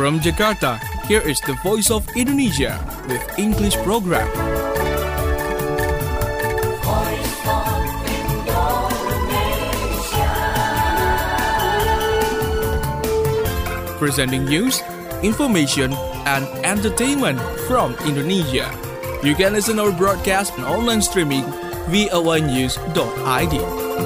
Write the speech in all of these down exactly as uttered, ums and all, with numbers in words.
From Jakarta, here is the Voice of Indonesia with English program. Voice of Indonesia. Presenting news, information, and entertainment from Indonesia. You can listen our broadcast and online streaming v o a news dot i d.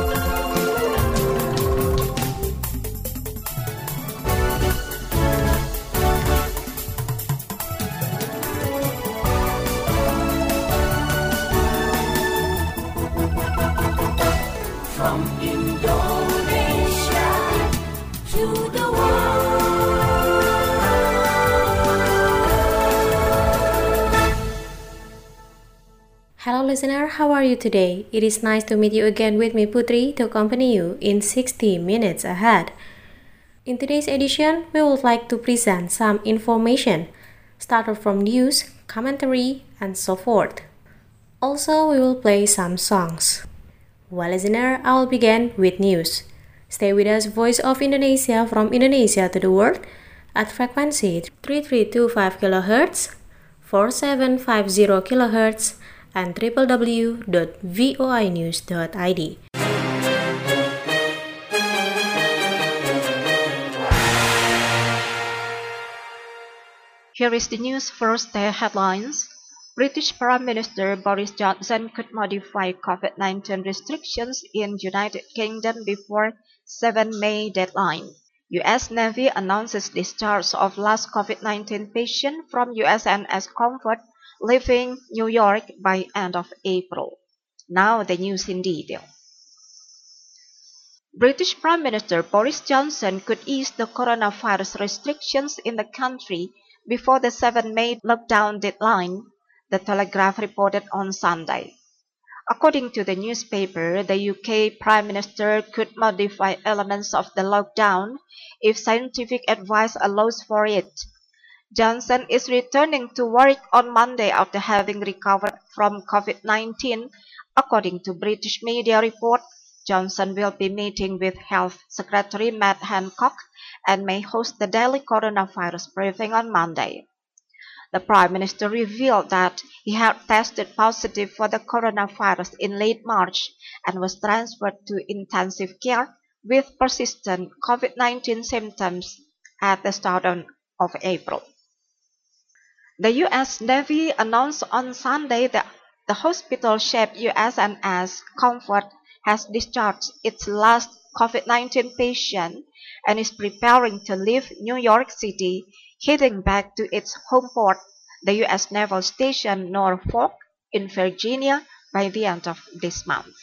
From Indonesia to the world. Hello listener, how are you today? It is nice to meet you again with me Putri to accompany you in sixty minutes ahead. In today's edition, we would like to present some information, started from news, commentary, and so forth. Also, we will play some songs. Well listener, I will begin with news. Stay with us, Voice of Indonesia from Indonesia to the world at frequency three three two five kilohertz, four seven five zero kilohertz, and w w w dot voi news dot i d. Here is the news first, the headlines. British Prime Minister Boris Johnson could modify COVID nineteen restrictions in United Kingdom before seventh of May deadline. U S Navy announces discharge of last COVID nineteen patient from U S N S Comfort leaving New York by end of April. Now the news in detail. British Prime Minister Boris Johnson could ease the coronavirus restrictions in the country before the seventh of May lockdown deadline, The Telegraph reported on Sunday. According to the newspaper, the U K Prime Minister could modify elements of the lockdown if scientific advice allows for it. Johnson is returning to work on Monday after having recovered from COVID nineteen. According to British media report, Johnson will be meeting with Health Secretary Matt Hancock and may host the daily coronavirus briefing on Monday. The Prime Minister revealed that he had tested positive for the coronavirus in late March and was transferred to intensive care with persistent COVID nineteen symptoms at the start of April. The U S Navy announced on Sunday that the hospital-shaped U S N S Comfort has discharged its last COVID nineteen patient and is preparing to leave New York City, heading back to its home port, the U S Naval Station Norfolk in Virginia, by the end of this month.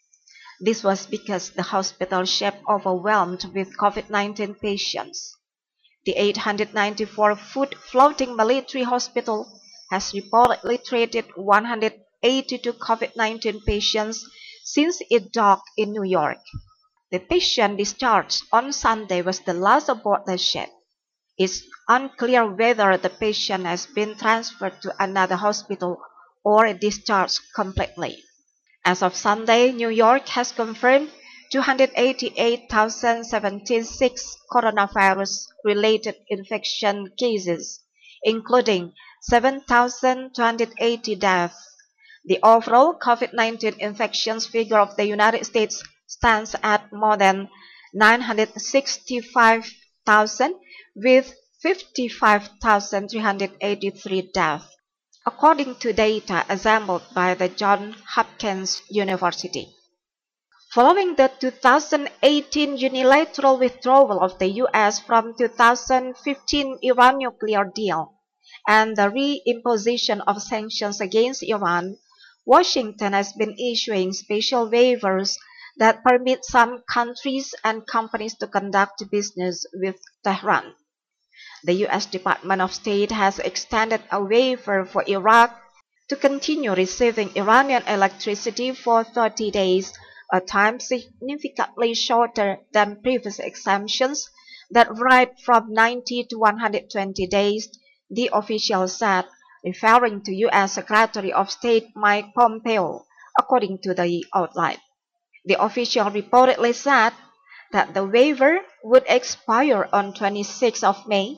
This was because the hospital ship overwhelmed with COVID nineteen patients. The eight hundred ninety-four foot floating military hospital has reportedly treated one hundred eighty-two COVID nineteen patients since it docked in New York. The patient discharged on Sunday was the last aboard the ship. It's unclear whether the patient has been transferred to another hospital or discharged completely. As of Sunday, New York has confirmed two hundred eighty-eight thousand seventy-six coronavirus-related infection cases, including seven thousand two hundred eighty deaths. The overall COVID nineteen infections figure of the United States stands at more than nine hundred sixty-five thousand, with fifty-five thousand three hundred eighty-three deaths, according to data assembled by the Johns Hopkins University. Following the two thousand eighteen unilateral withdrawal of the U S from two thousand fifteen Iran nuclear deal and the reimposition of sanctions against Iran, Washington has been issuing special waivers that permit some countries and companies to conduct business with Tehran. The U S Department of State has extended a waiver for Iraq to continue receiving Iranian electricity for thirty days, a time significantly shorter than previous exemptions that varied from ninety to one hundred twenty days, the official said, referring to U S Secretary of State Mike Pompeo, according to the outlet. The official reportedly said that the waiver would expire on twenty-sixth of May,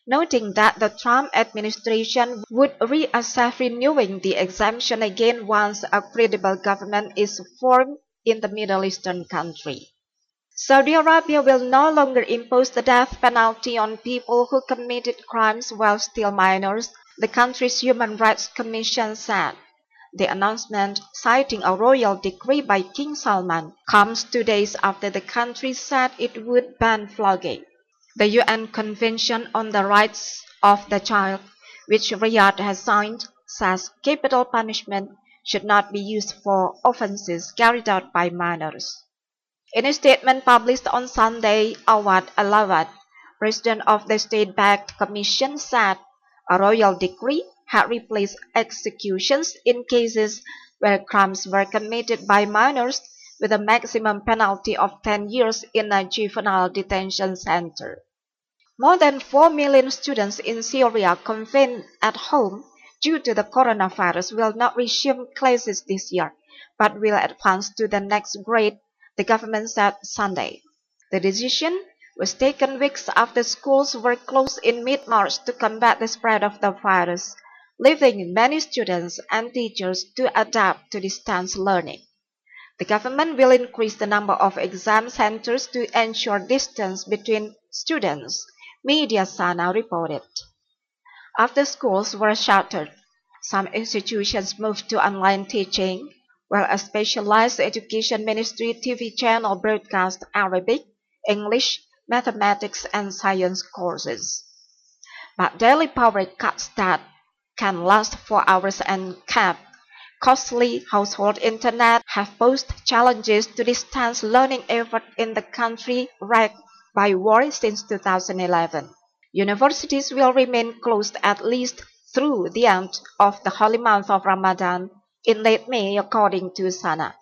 noting that the Trump administration would reassess renewing the exemption again once a credible government is formed in the Middle Eastern country. Saudi Arabia will no longer impose the death penalty on people who committed crimes while still minors, the country's Human Rights Commission said. The announcement, citing a royal decree by King Salman, comes two days after the country said it would ban flogging. The U N Convention on the Rights of the Child, which Riyadh has signed, says capital punishment should not be used for offenses carried out by minors. In a statement published on Sunday, Awad Alawad, president of the state-backed commission, said a royal decree had replaced executions in cases where crimes were committed by minors with a maximum penalty of ten years in a juvenile detention center. More than four million students in Syria confined at home due to the coronavirus will not resume classes this year, but will advance to the next grade, the government said Sunday. The decision was taken weeks after schools were closed in mid-March to combat the spread of the virus, leaving many students and teachers to adapt to distance learning. The government will increase the number of exam centers to ensure distance between students, Media Sana reported. After schools were shuttered, some institutions moved to online teaching, while a specialized education ministry T V channel broadcast Arabic, English, mathematics, and science courses. But daily power cuts that can last for hours and cap costly household internet have posed challenges to distance learning effort in the country wrecked by war since two thousand eleven. Universities will remain closed at least through the end of the holy month of Ramadan in late May, according to Sana.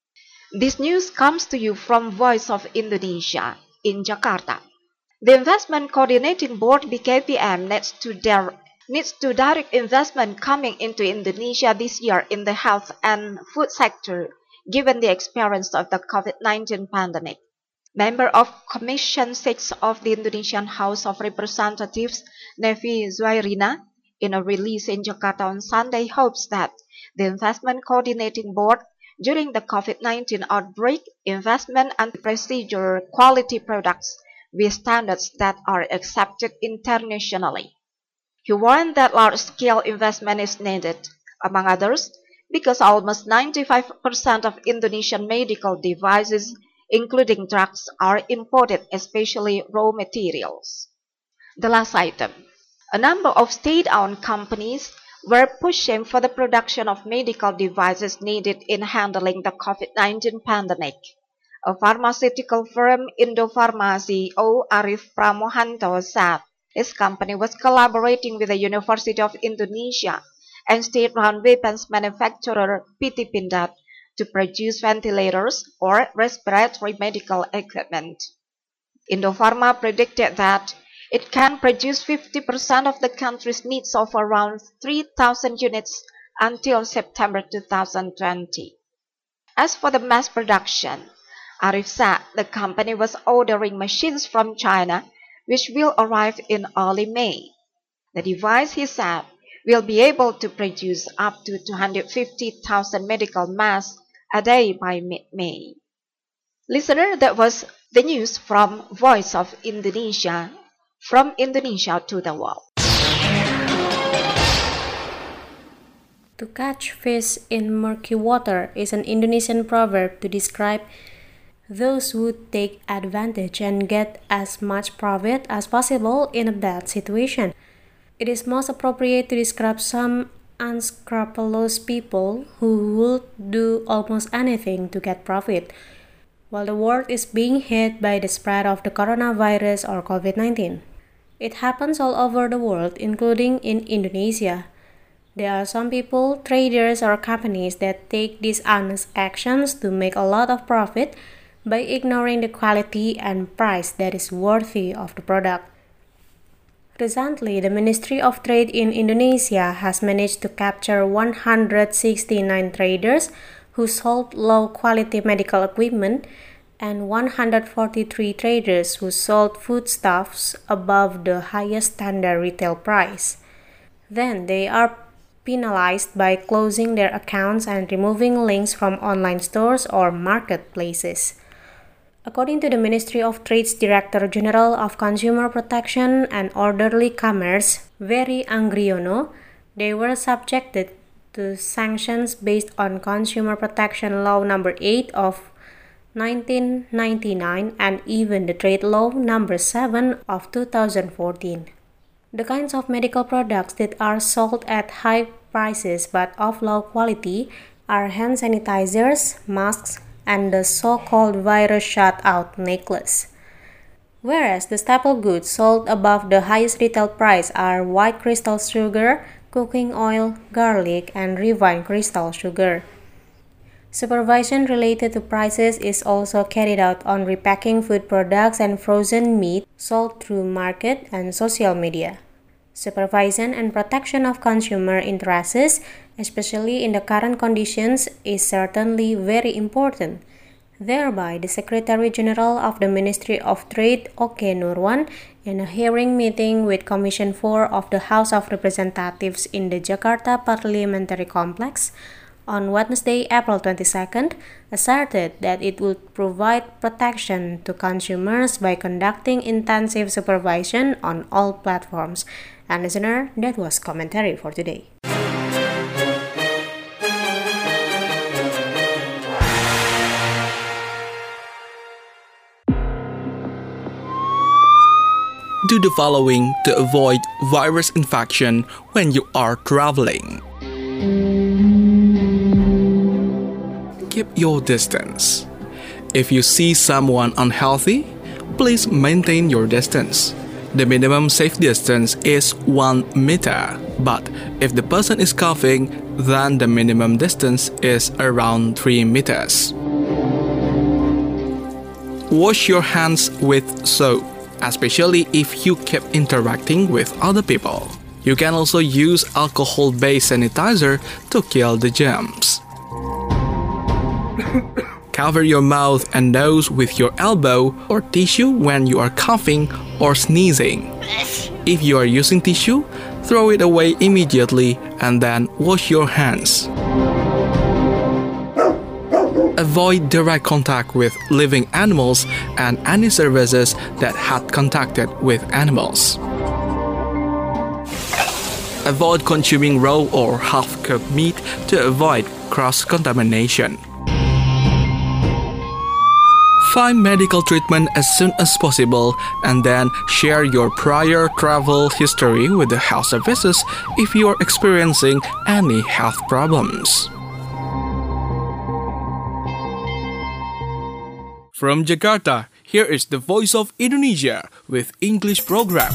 This news comes to you from Voice of Indonesia in Jakarta. The Investment Coordinating Board B K P M needs to direct needs to direct investment coming into Indonesia this year in the health and food sector, given the experience of the COVID nineteen pandemic. Member of Commission six of the Indonesian House of Representatives, Nevi Zuairina, in a release in Jakarta on Sunday, hopes that the Investment Coordinating Board, during the COVID nineteen outbreak, investment and procedure quality products with standards that are accepted internationally. He warned that large-scale investment is needed, among others, because almost ninety-five percent of Indonesian medical devices, including drugs, are imported, especially raw materials. The last item. A number of state-owned companies were pushing for the production of medical devices needed in handling the COVID nineteen pandemic. A pharmaceutical firm, Indofarma C E O Arif Pramohanto, said his company was collaborating with the University of Indonesia and state-run weapons manufacturer P T Pindad to produce ventilators or respiratory medical equipment. Indofarma predicted that it can produce fifty percent of the country's needs of around three thousand units until September two thousand twenty. As for the mass production, Arif said the company was ordering machines from China, which will arrive in early May. The device, he said, will be able to produce up to two hundred fifty thousand medical masks a day by mid-May. Listener, that was the news from Voice of Indonesia, from Indonesia to the world. To catch fish in murky water is an Indonesian proverb to describe those who take advantage and get as much profit as possible in a bad situation. It is most appropriate to describe some unscrupulous people who would do almost anything to get profit, while the world is being hit by the spread of the coronavirus or COVID nineteen. It happens all over the world, including in Indonesia. There are some people, traders or companies that take these honest actions to make a lot of profit by ignoring the quality and price that is worthy of the product. Recently, the Ministry of Trade in Indonesia has managed to capture one hundred sixty-nine traders who sold low-quality medical equipment and one hundred forty-three traders who sold foodstuffs above the highest standard retail price. Then they are penalized by closing their accounts and removing links from online stores or marketplaces. According to the Ministry of Trade's Director General of Consumer Protection and Orderly Commerce, Very Anggriono, they were subjected to sanctions based on Consumer Protection Law number eight of nineteen ninety-nine and even the Trade Law number seven of two thousand fourteen. The kinds of medical products that are sold at high prices but of low quality are hand sanitizers, masks, and the so-called virus shutout necklace. Whereas the staple goods sold above the highest retail price are white crystal sugar, cooking oil, garlic, and refined crystal sugar. Supervision related to prices is also carried out on repacking food products and frozen meat sold through market and social media. Supervision and protection of consumer interests, especially in the current conditions, is certainly very important. Thereby, the Secretary General of the Ministry of Trade, Oke Nurwan, in a hearing meeting with Commission four of the House of Representatives in the Jakarta Parliamentary Complex, on Wednesday, April twenty-second, asserted that it would provide protection to consumers by conducting intensive supervision on all platforms. And listener, that was commentary for today. Do the following to avoid virus infection when you are traveling. Keep your distance. If you see someone unhealthy, please maintain your distance. The minimum safe distance is one meter, but if the person is coughing, then the minimum distance is around three meters. Wash your hands with soap, especially if you keep interacting with other people. You can also use alcohol-based sanitizer to kill the germs. Cover your mouth and nose with your elbow or tissue when you are coughing or sneezing. If you are using tissue, throw it away immediately and then wash your hands. Avoid direct contact with living animals and any services that had contacted with animals. Avoid consuming raw or half-cooked meat to avoid cross-contamination. Find medical treatment as soon as possible and then share your prior travel history with the health services if you are experiencing any health problems. From Jakarta, here is the Voice of Indonesia with English program.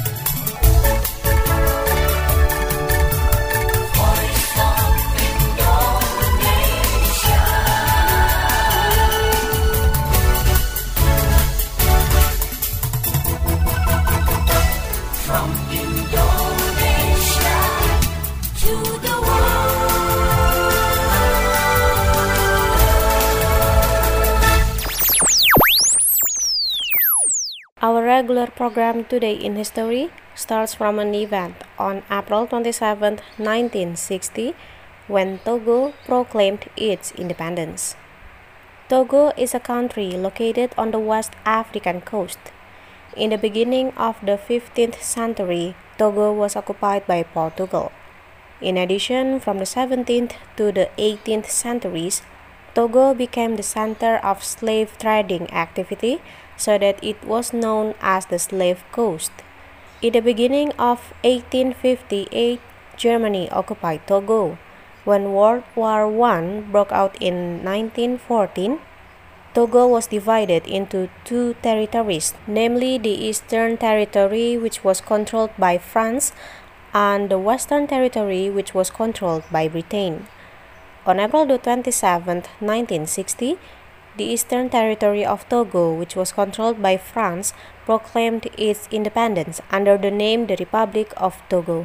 Our regular program Today in History starts from an event on April twenty-seventh, nineteen sixty, when Togo proclaimed its independence. Togo is a country located on the West African coast. In the beginning of the fifteenth century, Togo was occupied by Portugal. In addition, from the seventeenth to the eighteenth centuries, Togo became the center of slave trading activity, so that it was known as the Slave Coast. In the beginning of eighteen fifty-eight, Germany occupied Togo. When World War One broke out in nineteen fourteen, Togo was divided into two territories, namely the Eastern Territory, which was controlled by France, and the Western Territory, which was controlled by Britain. On April twenty-seventh, nineteen sixty, the Eastern Territory of Togo, which was controlled by France, proclaimed its independence under the name the Republic of Togo.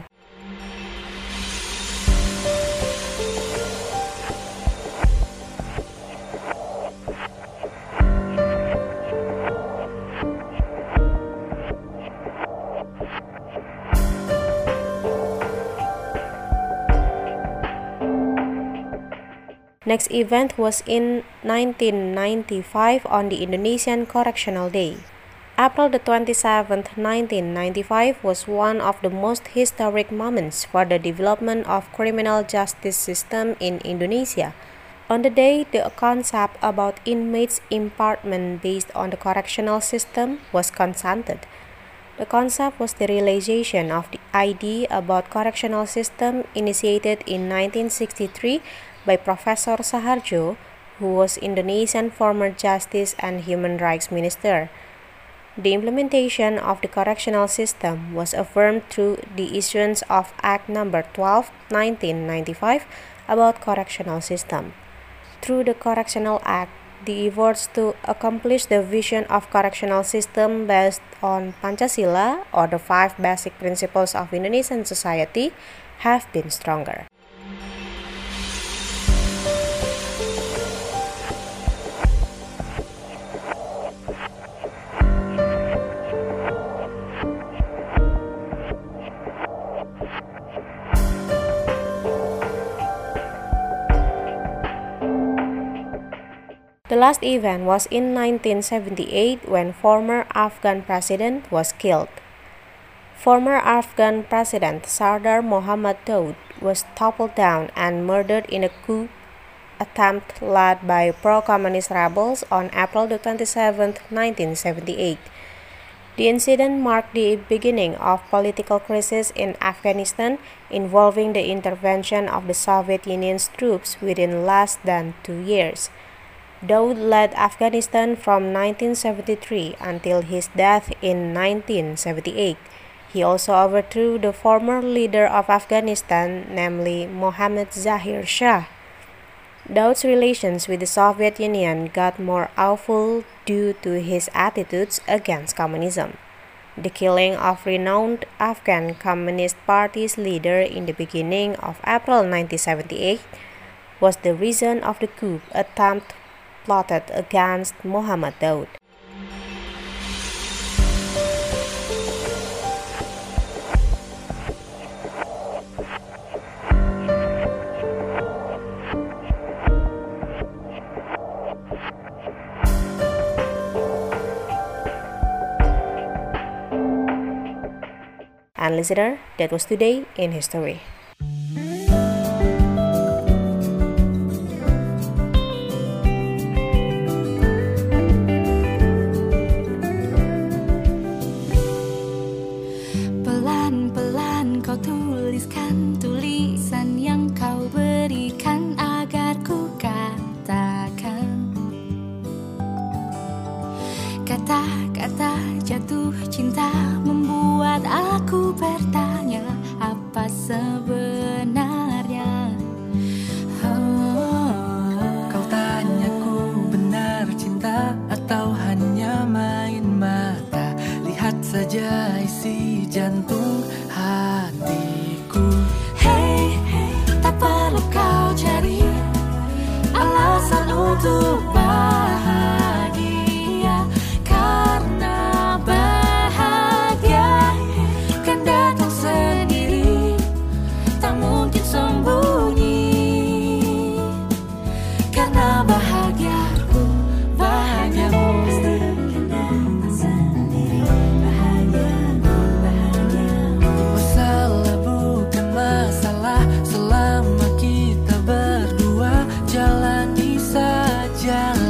Next event was in nineteen ninety-five on the Indonesian Correctional Day. April the twenty-seventh, nineteen ninety-five was one of the most historic moments for the development of criminal justice system in Indonesia. On the day, the concept about inmates' impartment based on the correctional system was consented. The concept was the realization of the idea about correctional system initiated in nineteen sixty-three by Professor Saharjo, who was Indonesian former Justice and Human Rights Minister. The implementation of the correctional system was affirmed through the issuance of Act Number twelve, nineteen ninety-five about correctional system. Through the Correctional Act, the efforts to accomplish the vision of correctional system based on Pancasila, or the five basic principles of Indonesian society, have been stronger. The last event was in nineteen seventy-eight when former Afghan president was killed. Former Afghan President Sardar Mohammad Daud was toppled down and murdered in a coup attempt led by pro-communist rebels on April the twenty-seventh, nineteen seventy-eight. The incident marked the beginning of political crisis in Afghanistan involving the intervention of the Soviet Union's troops within less than two years. Daud led Afghanistan from nineteen seventy-three until his death in nineteen seventy-eight. He also overthrew the former leader of Afghanistan, namely Mohammad Zahir Shah. Daud's relations with the Soviet Union got more awful due to his attitudes against communism. The killing of renowned Afghan Communist Party's leader in the beginning of April nineteen seventy-eight was the reason of the coup attempt plotted against Mohammad Daud. And listener, that was today in history. Pelan-pelan kau tuliskan tulisan yang kau berikan agar ku katakan kata-kata jatuh cinta membuat aku bertanya apa sebenarnya. Oh, kau tanyaku benar cinta atau hanya main mata. Lihat saja isi jantung hatiku. Hey, hey, tak perlu kau cari alasan untuk bahagia, karena bahagia kan datang sendiri, tak mungkin sembunyi. Karena bahagiaku, bahagiamu kan datang sendiri, bahagiaku, bahagiamu. Masalah bukan masalah selama kita berdua, jalani saja.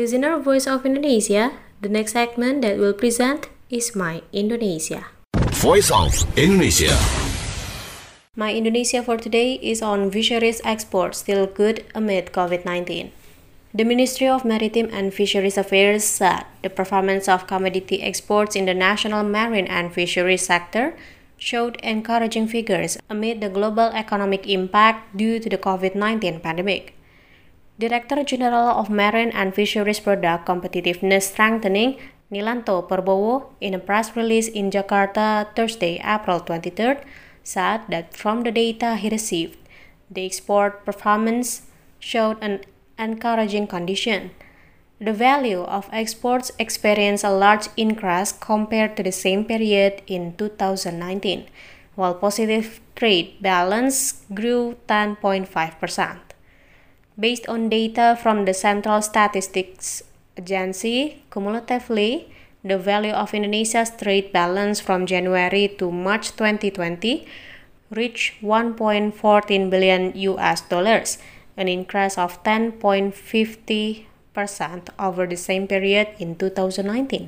Listener Voice of Indonesia, the next segment that we'll present is My Indonesia. Voice of Indonesia. My Indonesia for today is on fisheries exports still good amid COVID nineteen. The Ministry of Maritime and Fisheries Affairs said the performance of commodity exports in the national marine and fisheries sector showed encouraging figures amid the global economic impact due to the COVID nineteen pandemic. Director General of Marine and Fisheries Product Competitiveness Strengthening, Nilanto Perbowo, in a press release in Jakarta Thursday, April twenty-third, said that from the data he received, the export performance showed an encouraging condition. The value of exports experienced a large increase compared to the same period in two thousand nineteen, while positive trade balance grew ten point five percent. Based on data from the Central Statistics Agency, cumulatively, the value of Indonesia's trade balance from January to March twenty twenty reached one point one four billion U S dollars, an increase of ten point five zero percent over the same period in two thousand nineteen.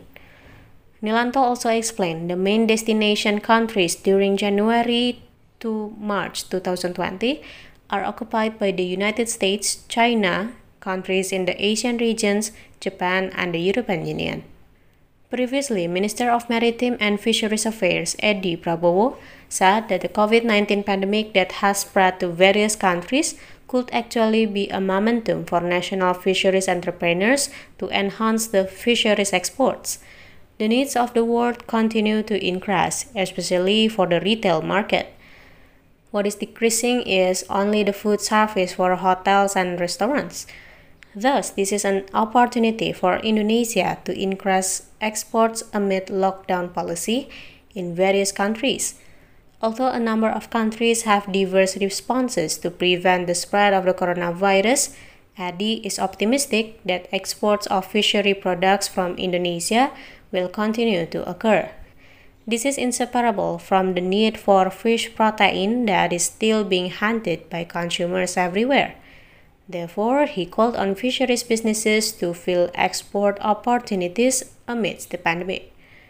Nilanto also explained the main destination countries during January to March two thousand twenty are occupied by the United States, China, countries in the Asian regions, Japan, and the European Union. Previously, Minister of Maritime and Fisheries Affairs Edi Prabowo said that the COVID nineteen pandemic that has spread to various countries could actually be a momentum for national fisheries entrepreneurs to enhance the fisheries exports. The needs of the world continue to increase, especially for the retail market. What is decreasing is only the food service for hotels and restaurants. Thus, this is an opportunity for Indonesia to increase exports amid lockdown policy in various countries. Although a number of countries have diverse responses to prevent the spread of the coronavirus, Edi is optimistic that exports of fishery products from Indonesia will continue to occur. This is inseparable from the need for fish protein that is still being hunted by consumers everywhere. Therefore, he called on fisheries businesses to fill export opportunities amidst the pandemic.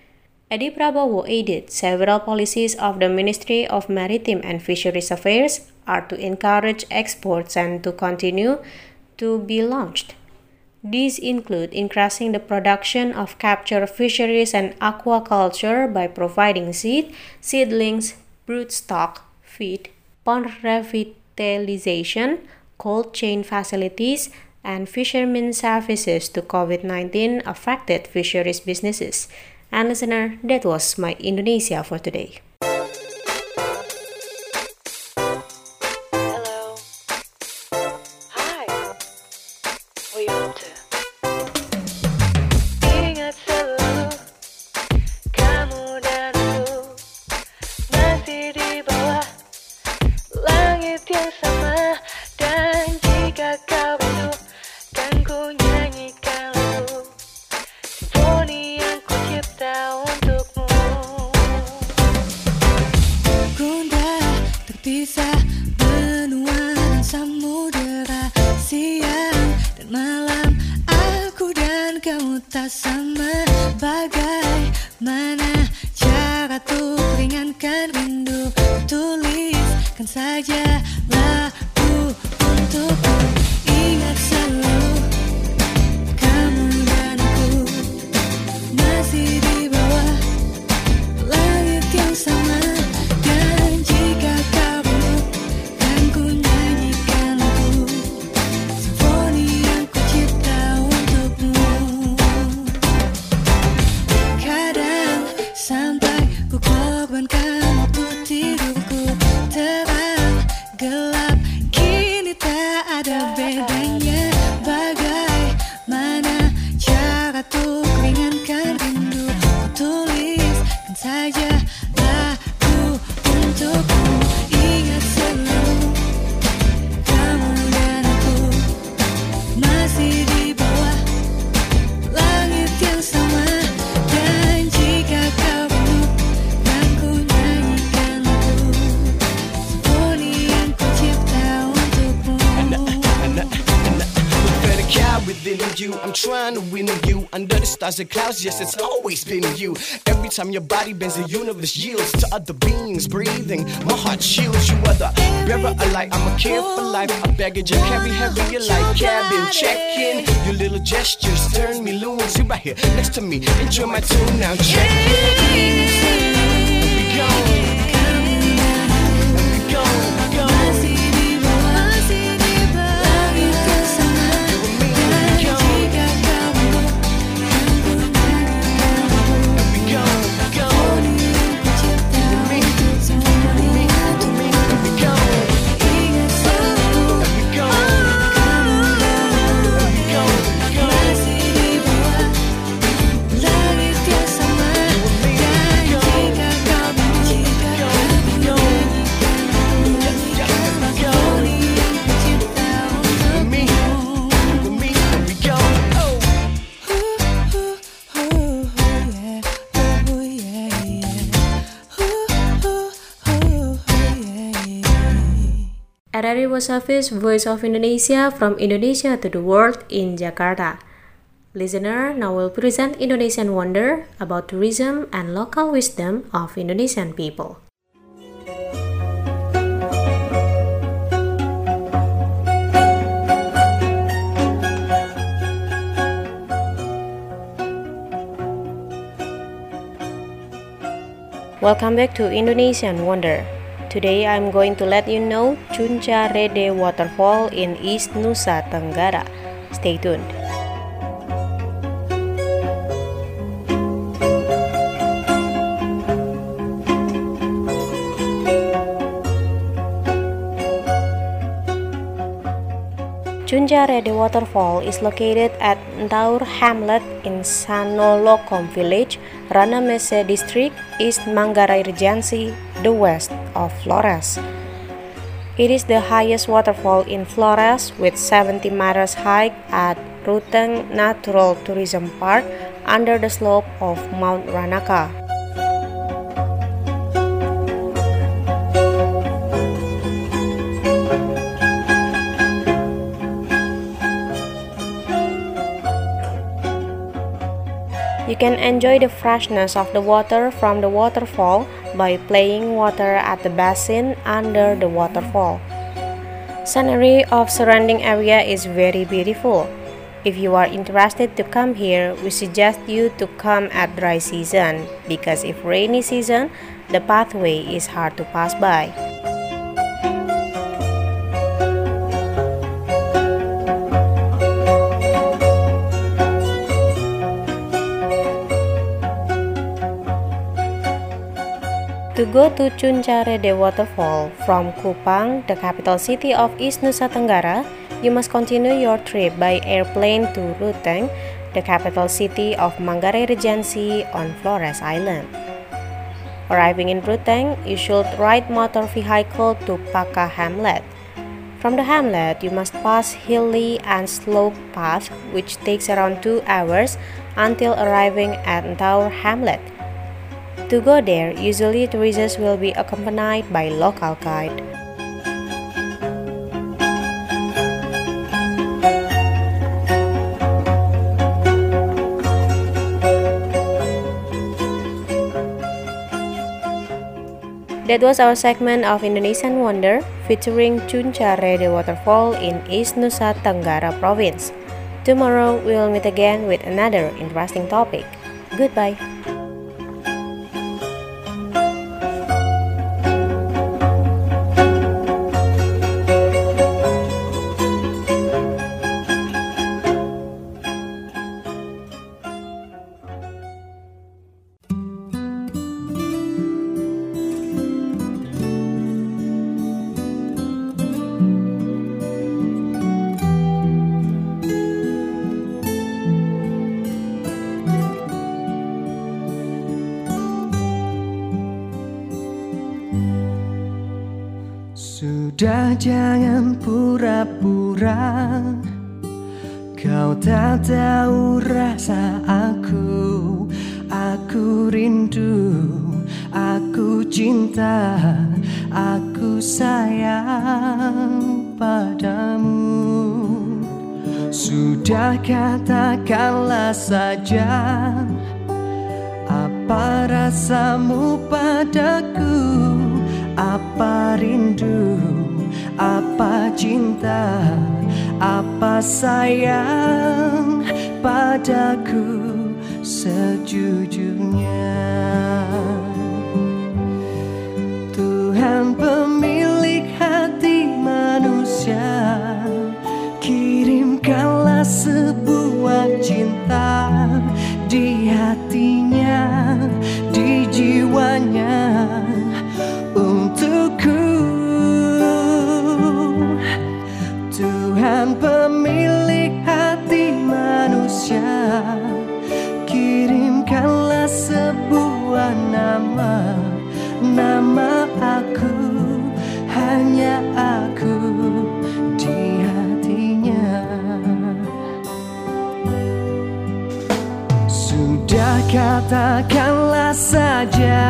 Edi Prabowo added several policies of the Ministry of Maritime and Fisheries Affairs are to encourage exports and to continue to be launched. These include increasing the production of capture fisheries and aquaculture by providing seed, seedlings, broodstock, feed, pond revitalization, cold chain facilities, and fishermen services to COVID nineteen affected fisheries businesses. And listener, that was My Indonesia for today. Hello. Hi. What you up to? Ingat selalu kamu dan aku masih di bawah langit yang sama, dan jika kau rindu kan ku nyanyikan lagu simfoni yang ku cipta untukmu. Gundah terpisah benua dan samudera, siang dan malam aku dan kamu tak sama. Bagaimana cara tuh ringankan rindu, tuliskan saja lagu untukku. Ingat selalu kamu dan aku masih di bawah langit yang sama, dan jika kau rindu kan ku nyanyikan lagu simfoni yang ku cipta untukmu. Kadang sampai ku korbankan waktu tidurku, terang gelap kini tak ada bedanya. Bagaimana cara tuh ringankan rindu, ku tuliskan saja lagu untukmu. Ingat selalu kamu dan aku masih di bawah langit yang sama, dan jika kau rindu kan ku nyanyikan lagu simfoni yang ku cipta untukmu. With the cat within you, I'm I'm trying to win you. Under the stars and clouds, yes, it's always been you. Every time your body bends, the universe yields to other beings breathing. My heart shields you, are the bearer of light. I'm a care for life. A baggage I carry heavy like cabin. Check in. Your little gestures turn me loose. You right here next to me. Enjoy my tune now. Check in. We go. R R I World Service, Voice of Indonesia, from Indonesia to the world in Jakarta. Listener, now we'll present Indonesian Wonder about tourism and local wisdom of Indonesian people. Welcome back to Indonesian Wonder. Today I'm going to let you know Cunca Rede Waterfall in East Nusa Tenggara. Stay tuned. Cunca Rede Waterfall is located at Ntaur Hamlet in Sanolokom Village, Ranamese District, East Manggarai Regency, the west of Flores. It is the highest waterfall in Flores with seventy meters height at Ruteng Natural Tourism Park under the slope of Mount Ranaka. You can enjoy the freshness of the water from the waterfall by playing water at the basin under the waterfall. Scenery of surrounding area is very beautiful. If you are interested to come here, we suggest you to come at dry season because if rainy season, the pathway is hard to pass by. To go to Cunca Rede Waterfall from Kupang, the capital city of East Nusa Tenggara, you must continue your trip by airplane to Ruteng, the capital city of Manggarai Regency on Flores Island. Arriving in Ruteng, you should ride motor vehicle to Paka Hamlet. From the hamlet, you must pass hilly and slope path which takes around two hours until arriving at Ntaur Hamlet. To go there, usually tourists will be accompanied by local guide. That was our segment of Indonesian Wonder featuring Cunca Rede Waterfall in East Nusa Tenggara Province. Tomorrow we will meet again with another interesting topic. Goodbye. Sudah jangan pura-pura, kau tak tahu rasa aku. Aku rindu, aku cinta, aku sayang padamu. Sudah katakanlah saja, apa rasamu padaku? Apa rindu, apa cinta, apa sayang padaku sejujurnya. Tuhan pemilik hati manusia, kirimkanlah sebuah cinta di hatinya, di jiwanya untukku. Tuhan pemilik hati manusia, kirimkanlah sebuah nama, nama aku, hanya aku di hatinya. Sudah katakanlah saja,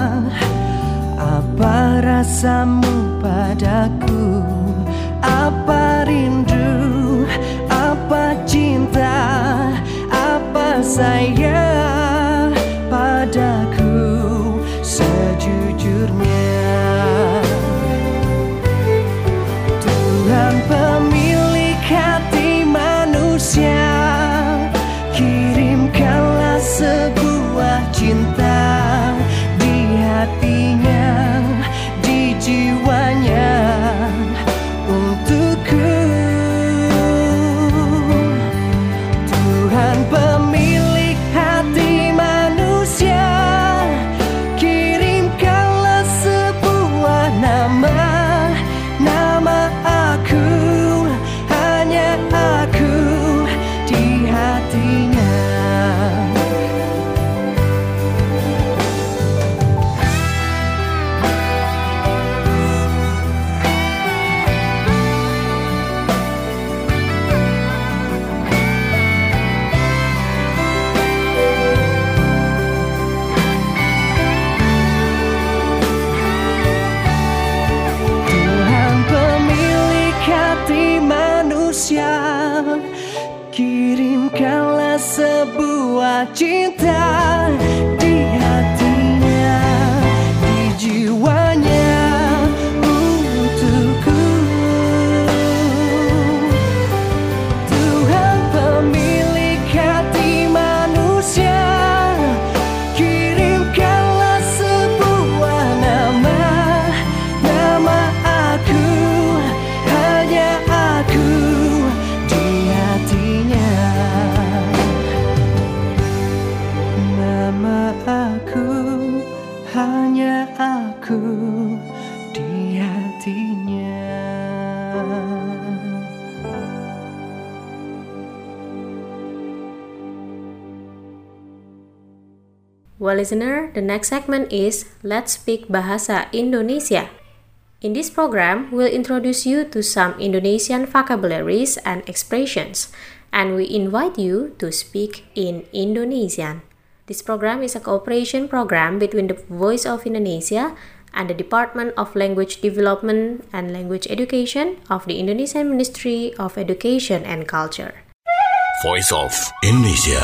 apa rasamu padaku? Apa rindu, apa cinta, apa sayang padaku sejujurnya. Tuhan pemilik hati manusia, kirimkanlah sebuah cinta di hatinya, di jiwanya untukku. Tuhan pemilik hati manusia, kirimkanlah sebuah nama, nama aku, hanya aku di hatinya. Kirimkanlah sebuah cinta di hatinya, di jiwanya untukku. Tuhan pemilik hati manusia, kirimkanlah sebuah nama, nama aku, hanya aku di hatinya. Nama aku, hanya aku di hatinya. Well, listener, the next segment is Let's Speak Bahasa Indonesia. In this program, we'll introduce you to some Indonesian vocabularies and expressions, and we invite you to speak in Indonesian. This program is a cooperation program between the Voice of Indonesia and the Department of Language Development and Language Education of the Indonesian Ministry of Education and Culture. Voice of Indonesia.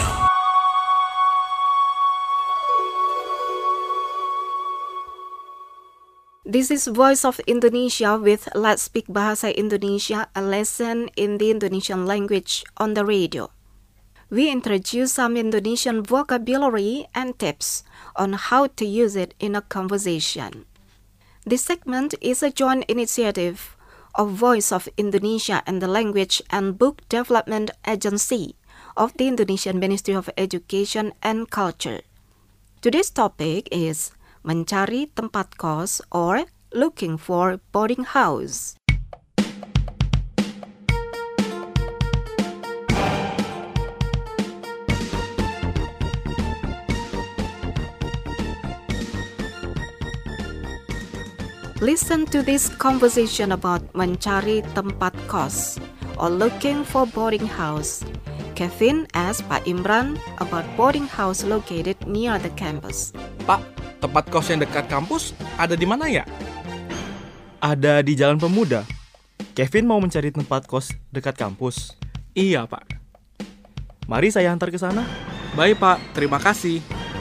This is Voice of Indonesia with Let's Speak Bahasa Indonesia, a lesson in the Indonesian language on the radio. We introduce some Indonesian vocabulary and tips on how to use it in a conversation. This segment is a joint initiative of Voice of Indonesia and the Language and Book Development Agency of the Indonesian Ministry of Education and Culture. Today's topic is mencari tempat kos or looking for boarding house. Listen to this conversation about mencari tempat kos or looking for boarding house. Kevin asked Pak Imran about boarding house located near the campus. Pak, tempat kos yang dekat kampus ada di mana ya? Ada di Jalan Pemuda. Kevin mau mencari tempat kos dekat kampus. Iya, Pak. Mari saya antar ke sana. Baik, Pak. Terima kasih.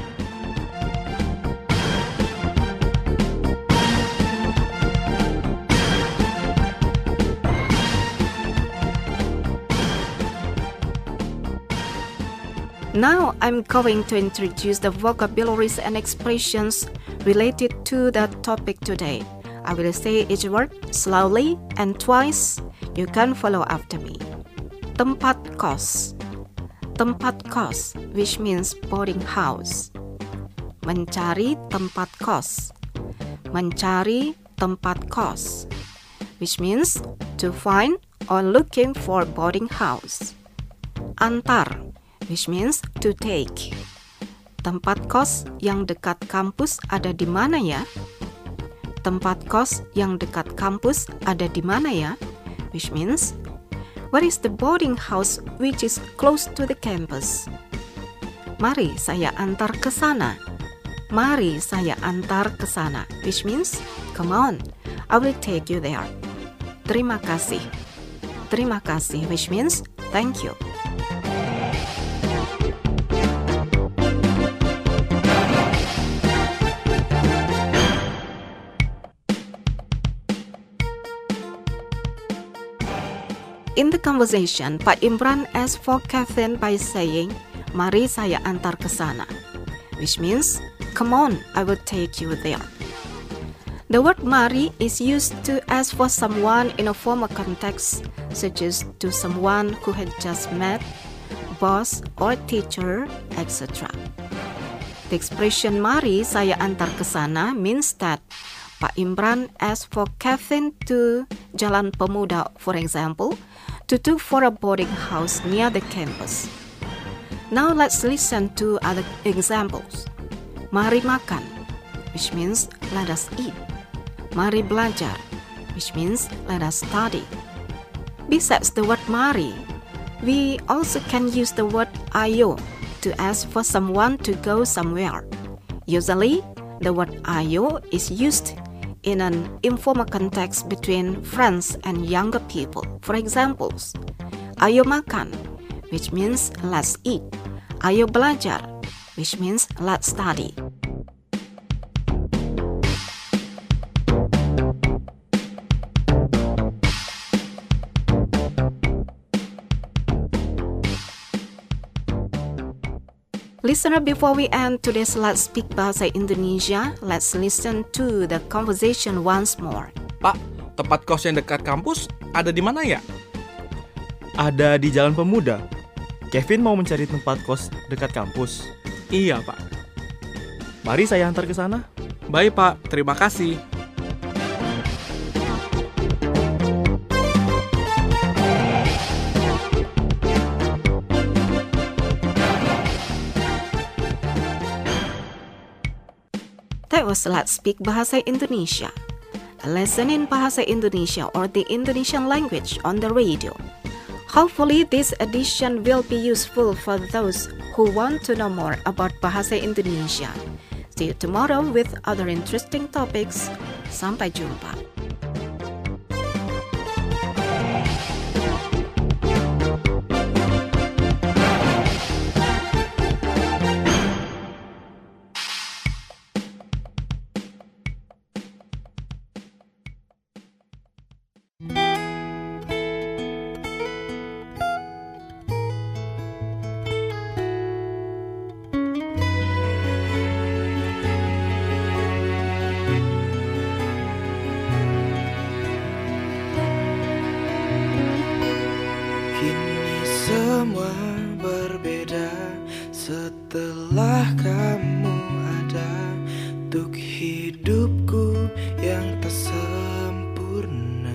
Now I'm going to introduce the vocabularies and expressions related to the topic today. I will say each word slowly and twice. You can follow after me. Tempat kos. Tempat kos, which means boarding house. Mencari tempat kos. Mencari tempat kos, which means to find or looking for boarding house. Antar, which means to take. Tempat kos yang dekat kampus ada di mana ya? Tempat kos yang dekat kampus ada di mana ya? Which means, where is the boarding house which is close to the campus? Mari saya antar ke sana. Mari saya antar ke sana. Which means, come on, I will take you there. Terima kasih. Terima kasih, which means, thank you. In the conversation, Pak Imran asked for Kevin by saying, "Mari saya antar ke sana," which means, "Come on, I will take you there." The word "mari" is used to ask for someone in a formal context, such as to someone who had just met, boss or teacher, et cetera. The expression "mari saya antar ke sana" means that Pak Imran asked for Kevin to Jalan Pemuda, for example, to look for a boarding house near the campus. Now let's listen to other examples. Mari makan, which means let us eat. Mari belajar, which means let us study. Besides the word mari, we also can use the word ayo to ask for someone to go somewhere. Usually, the word ayo is used in an informal context between friends and younger people. For examples, ayo makan, which means let's eat. Ayo belajar, which means let's study. Listener, before we end today's Let's Speak Bahasa Indonesia, let's listen to the conversation once more. Pak, tempat kos yang dekat kampus ada di mana ya? Ada di Jalan Pemuda. Kevin mau mencari tempat kos dekat kampus. Iya, Pak. Mari saya antar ke sana. Baik, Pak. Terima kasih. That was Let's Speak Bahasa Indonesia, a lesson in Bahasa Indonesia or the Indonesian language on the radio. Hopefully this edition will be useful for those who want to know more about Bahasa Indonesia. See you tomorrow with other interesting topics. Sampai jumpa. Semua berbeda setelah kamu ada untuk hidupku yang tak sempurna.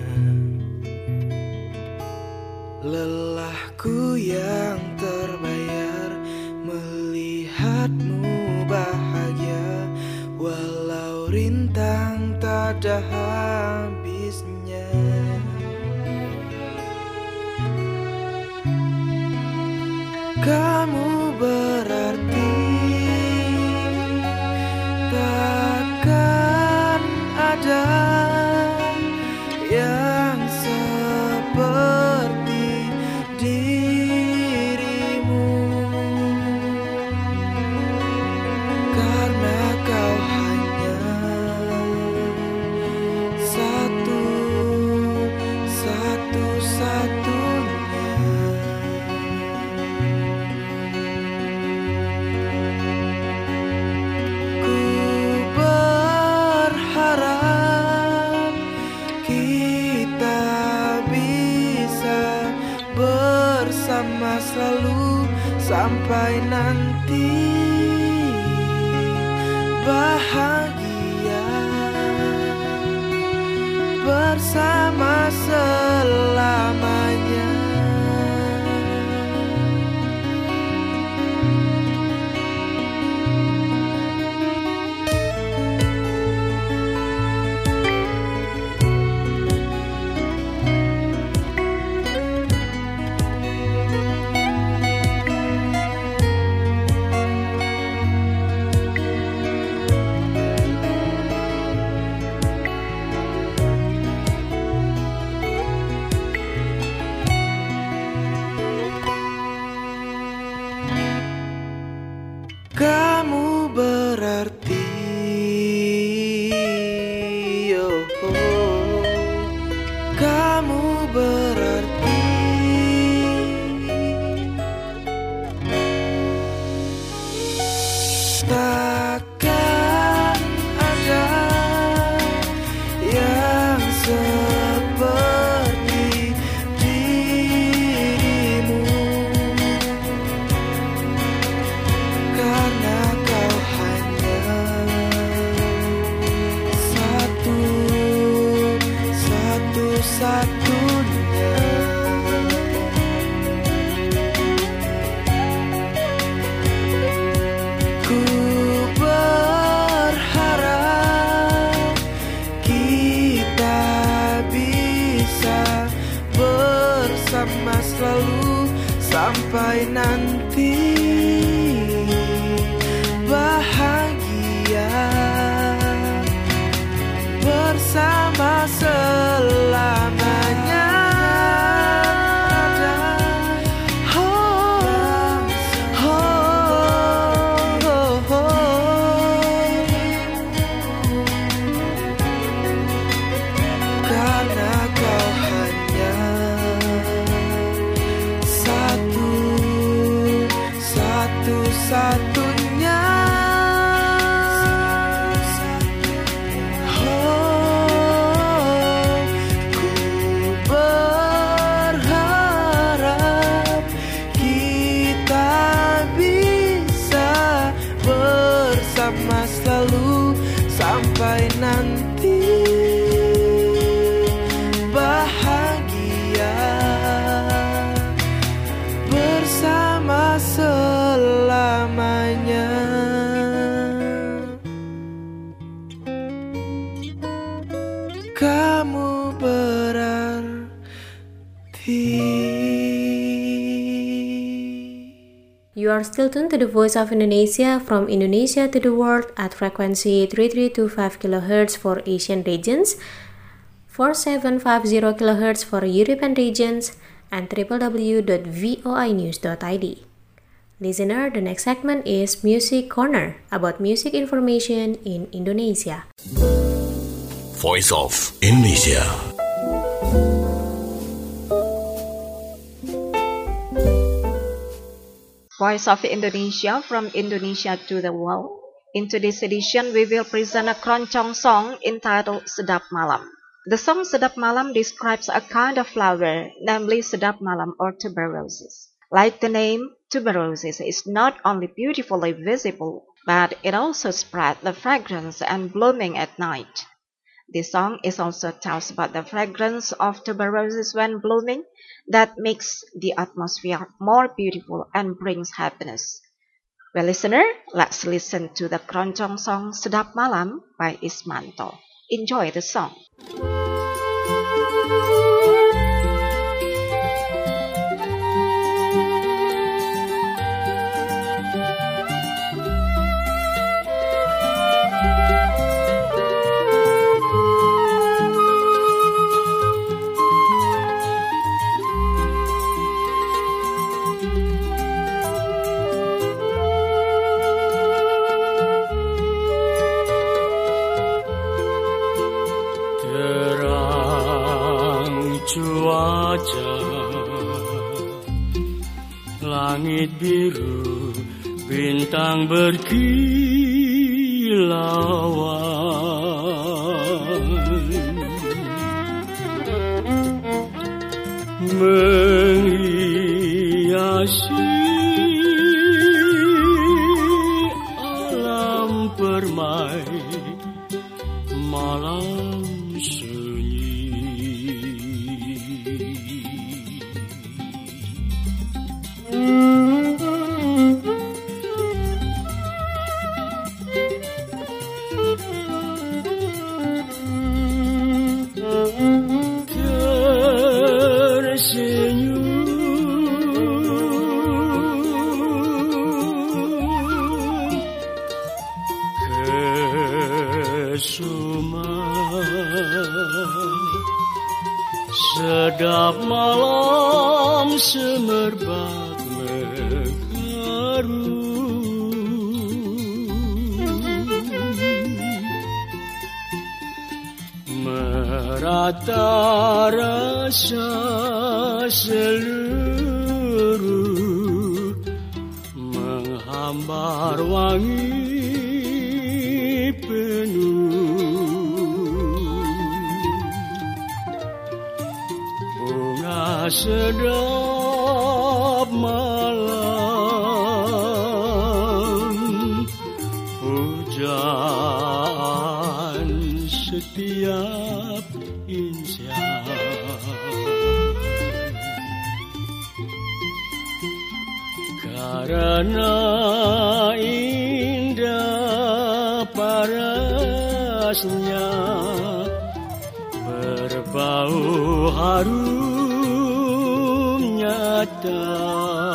Lelahku yang terbayar melihatmu bahagia, walau rintang tak ada habisnya. Kamu berarti takkan ada yang seperti dia. sampai nanti bahagia bersama selamanya. Kamu berarti, oh, oh. Kamu berarti, takkan ada yang seperti dirimu. Karena kau hanya satu, satu-satunya. Ku berharap kita bisa bersama selalu sampai nanti bahagia bersama selamanya. Oh, oh, oh, oh. Karena kau hanya satu, satu-satunya. Bersama selalu sampai nanti bahagia bersama selamanya. Kamu berarti. You are still tuned to the Voice of Indonesia from Indonesia to the world at frequency three three two five kilohertz for Asian regions, four seven five zero kilohertz for European regions, and w w w dot voi news dot i d. Listener, the next segment is Music Corner, about music information in Indonesia. Voice of Indonesia. Voice of Indonesia from Indonesia to the world. In today's edition, we will present a keroncong song entitled Sedap Malam. The song Sedap Malam describes a kind of flower, namely Sedap Malam or tuberoses. Like the name, tuberoses is not only beautifully visible, but it also spreads the fragrance and blooming at night. This song is also tells about the fragrance of tuberoses when blooming that makes the atmosphere more beautiful and brings happiness. Well, listener, let's listen to the keroncong song Sedap Malam by Ismanto. Enjoy the song. Cuaca langit biru, bintang berkilauan, menghiasi malam sunyi. Sedap malam semerbak mengharu, merata rasa seluruh, menghambar wangi penuh. Sedap malam, hujan setiap insan. Karena indah parasnya, berbau harum nyata.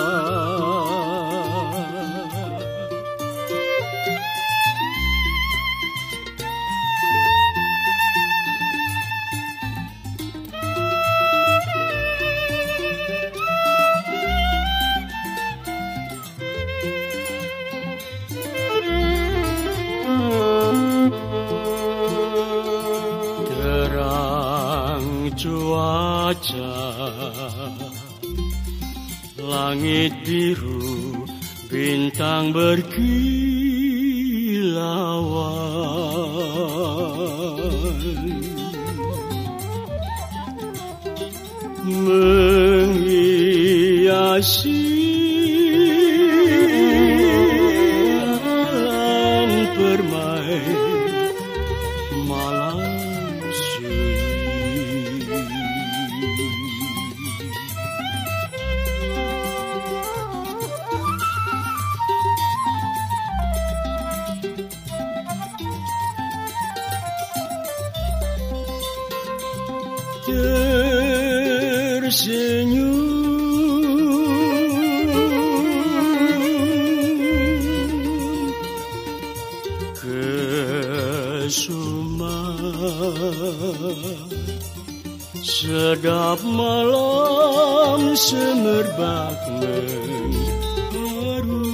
Terang cuaca, langit biru, bintang berkilauan, menghiasi alam permai malam sunyi. Tersenyum kesuma, sedap malam semerbak mengharu,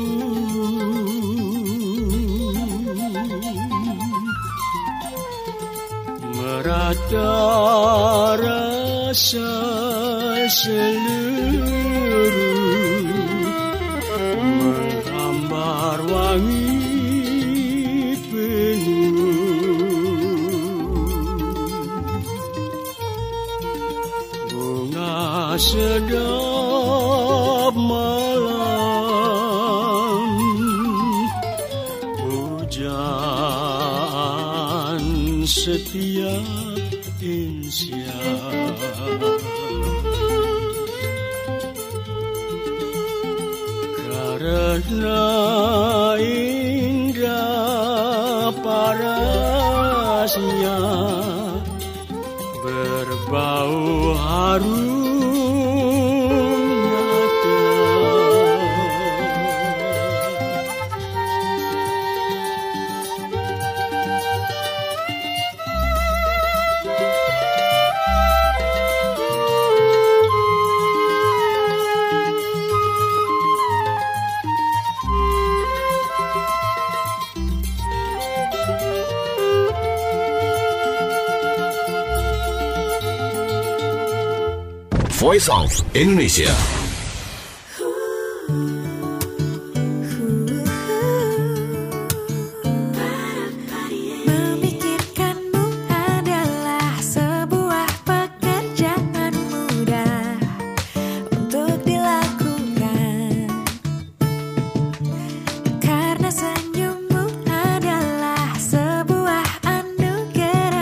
merata rasa seluruh, menggambar wangi penuh. Bunga sedap malam, hujan setiap insan. Karena indah parasnya, berbau harum nyata. Voice of Indonesia. Memikirkanmu adalah sebuah pekerjaan mudah untuk dilakukan, karena senyummu adalah sebuah anugerah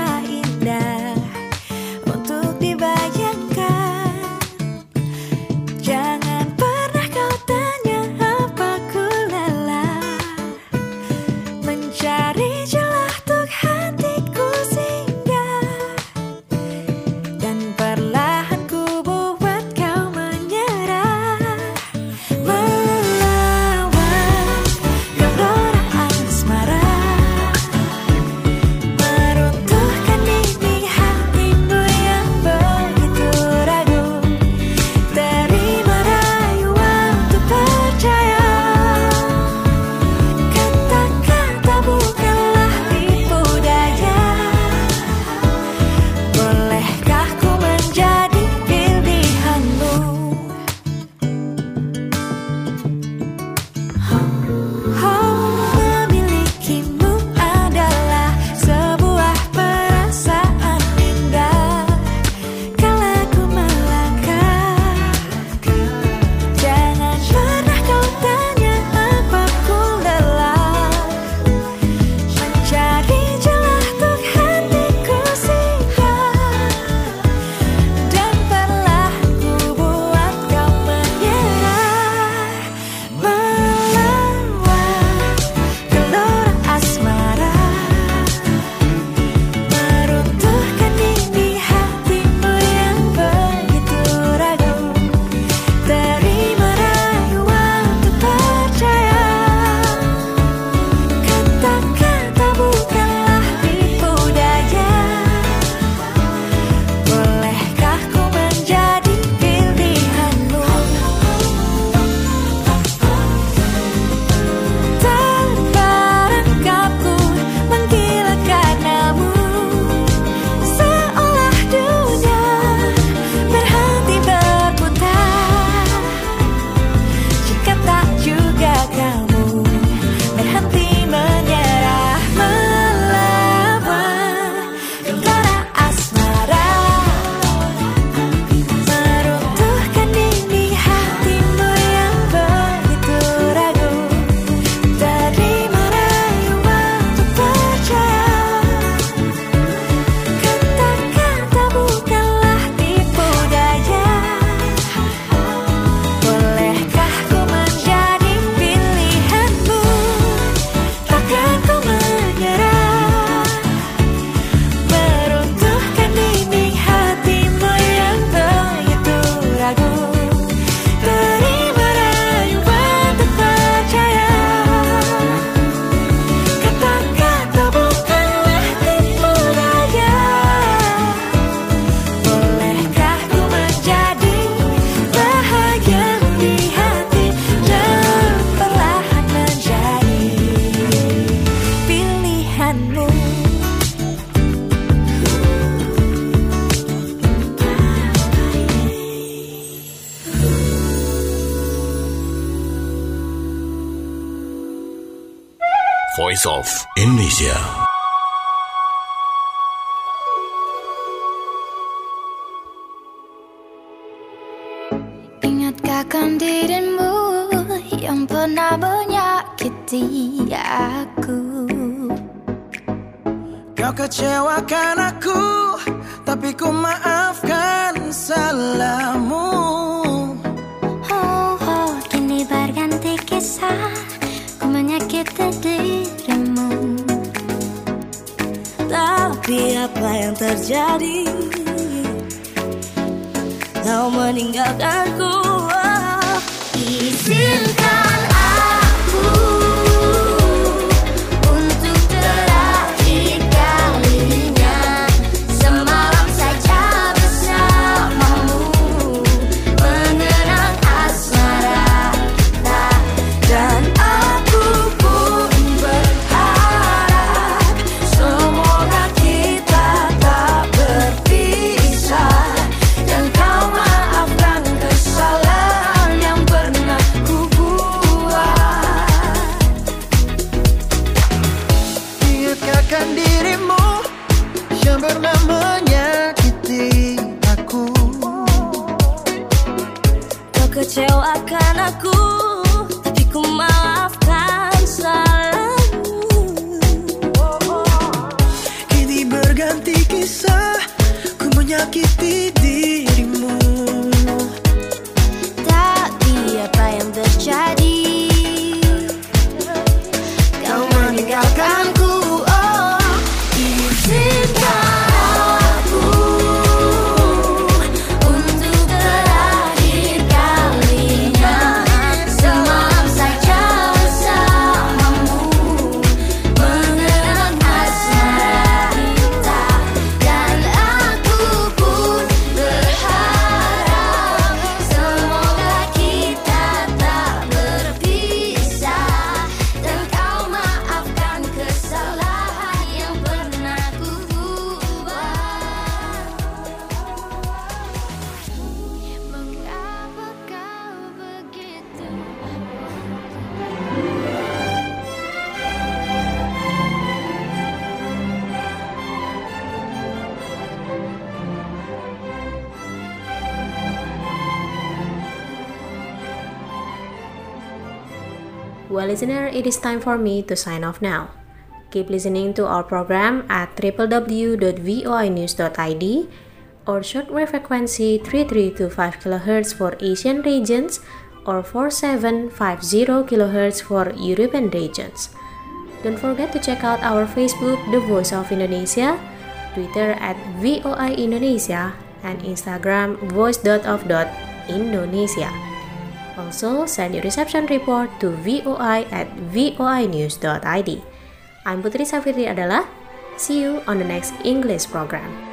Voice of Indonesia. Ingatkah dirimu yang pernah menyakiti aku? Kau kecewakan aku, tapi ku maafkan salahmu. Oh, oh, kini berganti kisah, ku menyakiti dirimu. Tapi apa yang terjadi? Kau meninggalkanku. Oh, izinkan aku untuk terakhir kalinya semalam saja bersamamu, mengenang asmara kita. Dan aku pun berharap semoga kita tak berpisah, dan kau maafkan kesalahan yang pernah ku buat. Ingatkah dirimu yang pernah menyakiti aku? kau kecewakan aku, tapi ku maafkan salahmu. Kini berganti kisah, ku menyakiti dirimu. Tapi apa yang terjadi? Kau meninggalkanku. Oh, izinkan aku untuk terakhir kalinya semalam saja bersamamu, mengenang asmara kita. Dan aku pun berharap semoga kita tak berpisah, dan kau maafkan kesalahan yang pernah ku buat. Mengapa kau begitu? Well, listener, it is time for me to sign off now. Keep listening to our program at w w w dot voi news dot i d or shortwave frequency three three two five kilohertz for Asian regions or four seven five zero kilohertz for European regions. Don't forget to check out our Facebook, The Voice of Indonesia, Twitter at V O I Indonesia, and Instagram voice dot of dot indonesia. Also, send your reception report to voi at voi news dot i d. I'm Putri Safitri Adalah. See you on the next English program.